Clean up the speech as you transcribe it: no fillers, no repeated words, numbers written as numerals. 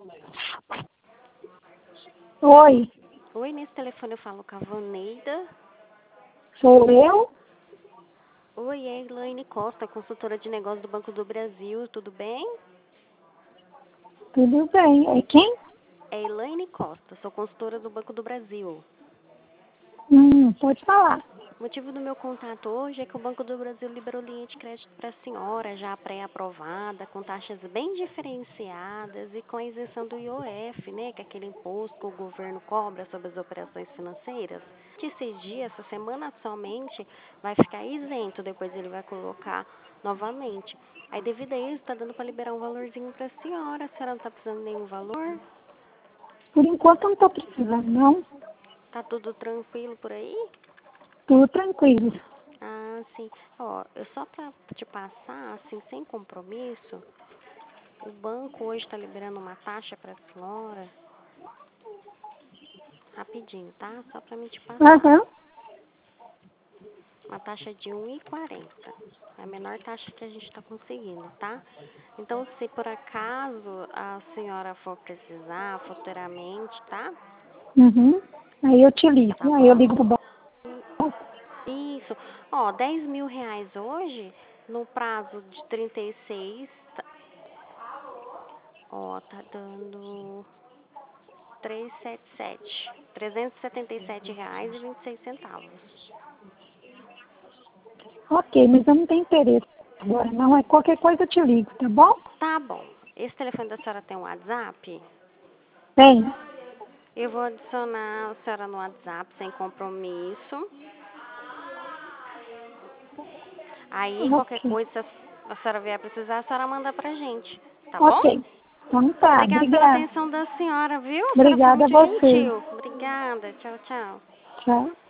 Oi, Oi, nesse telefone eu falo com a Vaneida. sou eu? Oi, é a Elaine Costa, consultora de negócios do Banco do Brasil, tudo bem? Tudo bem. É quem? É Elaine Costa, sou consultora do Banco do Brasil. Pode falar. O motivo do meu contato hoje é que o Banco do Brasil liberou linha de crédito para a senhora, já pré-aprovada, com taxas bem diferenciadas e com a isenção do IOF, né, que é aquele imposto que o governo cobra sobre as operações financeiras. Que esses dias, essa semana somente, vai ficar isento, depois ele vai colocar novamente. Aí, devido a isso, está dando para liberar um valorzinho para a senhora não está precisando de nenhum valor? Por enquanto eu não estou precisando, não. Tá tudo tranquilo por aí? Tudo tranquilo. Ah, sim. Ó, eu só para te passar, assim, sem compromisso, o banco hoje está liberando uma taxa para a senhora, rapidinho, tá? Só para mim te passar. Aham. Uma taxa de 1,40. É a menor taxa que a gente está conseguindo, tá? Então, se por acaso a senhora for precisar futuramente, tá? Uhum. Aí eu te Tá ligo. Aí eu bom? ligo pro banco. Isso. Ó, R$ 10.000 hoje, no prazo de 36, ó, tá dando 377, R$ 377,26. Ok, mas eu não tenho interesse agora, não. É qualquer coisa eu te ligo, tá bom? Tá bom. Esse telefone da senhora tem um WhatsApp? Tem. Eu vou adicionar a senhora no WhatsApp sem compromisso. Aí, qualquer Ok. coisa, se a senhora vier precisar, a senhora manda pra gente. Tá bom? Ok. Então tá. Obrigada pela Obrigada. atenção da senhora, viu? A senhora foi Obrigada a muito você. gentil. Obrigada. Tchau, tchau. Tchau.